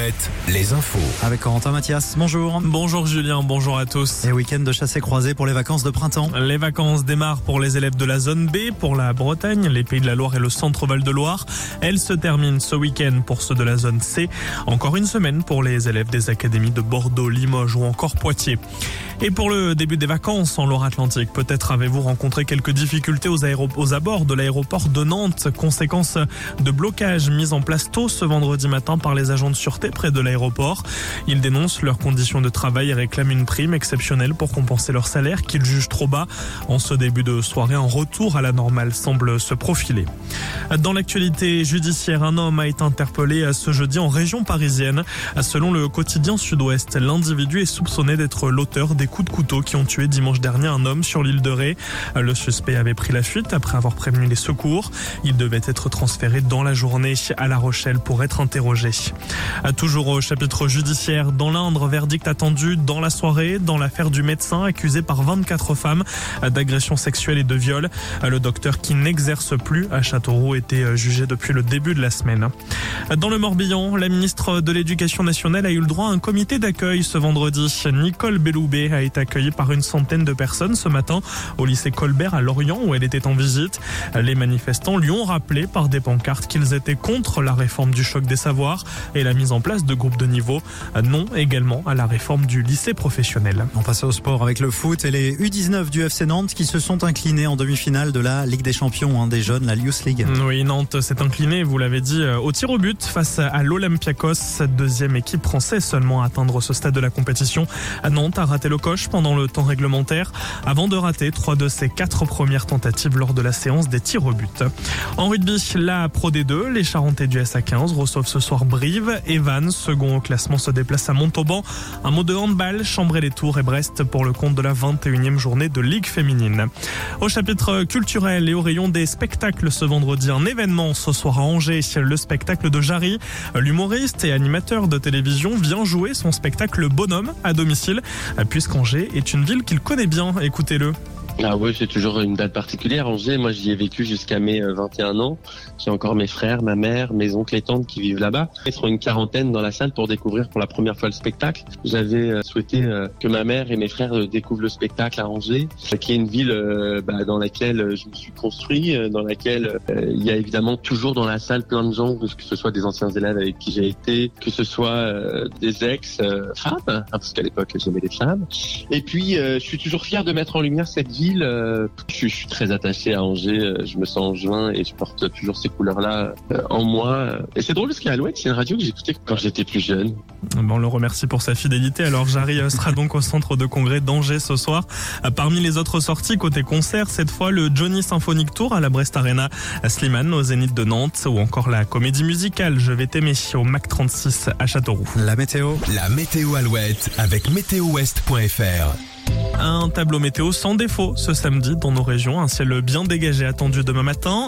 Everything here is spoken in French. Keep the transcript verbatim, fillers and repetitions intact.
Alouette, les infos. Avec Corentin Mathias, bonjour. Bonjour Julien, bonjour à tous. Et week-end de chasse et croisée pour les vacances de printemps. Les vacances démarrent pour les élèves de la zone B, pour la Bretagne, les Pays de la Loire et le centre Val-de-Loire. Elles se terminent ce week-end pour ceux de la zone C. Encore une semaine pour les élèves des académies de Bordeaux, Limoges ou encore Poitiers. Et pour le début des vacances en Loire-Atlantique, peut-être avez-vous rencontré quelques difficultés aux, aéro- aux abords de l'aéroport de Nantes, conséquence de blocages mis en place tôt ce vendredi matin par les agents de sûreté près de l'aéroport. Ils dénoncent leurs conditions de travail et réclament une prime exceptionnelle pour compenser leur salaire qu'ils jugent trop bas. En ce début de soirée, un retour à la normale semble se profiler. Dans l'actualité judiciaire, un homme a été interpellé ce jeudi en région parisienne. Selon le quotidien Sud-Ouest, l'individu est soupçonné d'être l'auteur des coups de couteau qui ont tué dimanche dernier un homme sur l'île de Ré. Le suspect avait pris la fuite après avoir prévenu les secours. Il devait être transféré dans la journée à La Rochelle pour être interrogé. Toujours au chapitre judiciaire, dans l'Indre, verdict attendu dans la soirée dans l'affaire du médecin accusé par vingt-quatre femmes d'agression sexuelle et de viol. Le docteur qui n'exerce plus à Châteauroux était jugé depuis le début de la semaine. Dans le Morbihan, la ministre de l'Éducation nationale a eu le droit à un comité d'accueil ce vendredi. Nicole Belloubet a été accueillie par une centaine de personnes ce matin au lycée Colbert à Lorient où elle était en visite. Les manifestants lui ont rappelé par des pancartes qu'ils étaient contre la réforme du choc des savoirs et la mise en place de groupes de niveau. Non également à la réforme du lycée professionnel. On passe au sport avec le foot et les U dix-neuf du F C Nantes qui se sont inclinés en demi-finale de la Ligue des Champions hein, des jeunes, la Youth League. Oui, Nantes s'est incliné, vous l'avez dit, au tir au but face à l'Olympiakos, cette deuxième équipe française seulement à atteindre ce stade de la compétition. Nantes a raté le coche pendant le temps réglementaire avant de rater trois de ses quatre premières tentatives lors de la séance des tirs au but. En rugby, la Pro D deux, les Charentais du S A quinze reçoivent ce soir Brive. Evan, second au classement, se déplace à Montauban. Un mot de handball, Chambray-les-Tours et Brest pour le compte de la vingt et unième journée de Ligue féminine. Au chapitre culturel et au rayon des spectacles ce vendredi, un événement ce soir à Angers, le spectacle de Jarry. L'humoriste et animateur de télévision vient jouer son spectacle Bonhomme à domicile, puisqu'Angers est une ville qu'il connaît bien. Écoutez-le. Ah ouais, c'est toujours une date particulière. Angers, moi j'y ai vécu jusqu'à mes vingt et un ans. J'ai encore mes frères, ma mère, mes oncles et tantes qui vivent là-bas. Ils seront une quarantaine dans la salle pour découvrir pour la première fois le spectacle. J'avais souhaité que ma mère et mes frères découvrent le spectacle à Angers, qui est une ville bah, dans laquelle je me suis construit, dans laquelle euh, il y a évidemment toujours dans la salle plein de gens, que ce soit des anciens élèves avec qui j'ai été, que ce soit euh, des ex-femmes, hein, parce qu'à l'époque j'aimais les femmes. Et puis euh, je suis toujours fier de mettre en lumière cette ville. Euh, je, je suis très attaché à Angers, euh, je me sens angevin et je porte toujours ces couleurs-là euh, en moi. Et c'est drôle parce qu'à Alouette, c'est une radio que j'écoutais quand j'étais plus jeune. Bon, on le remercie pour sa fidélité. Alors Jarry sera donc au centre de congrès d'Angers ce soir. Parmi les autres sorties côté concert, cette fois le Johnny Symphonic Tour à la Brest Arena, Slimane au Zénith de Nantes ou encore la comédie musicale Je vais t'aimer au Mac trente-six à Châteauroux. La météo. La météo Alouette avec météo ouest point f r. Un tableau météo sans défaut ce samedi dans nos régions. Un ciel bien dégagé attendu demain matin.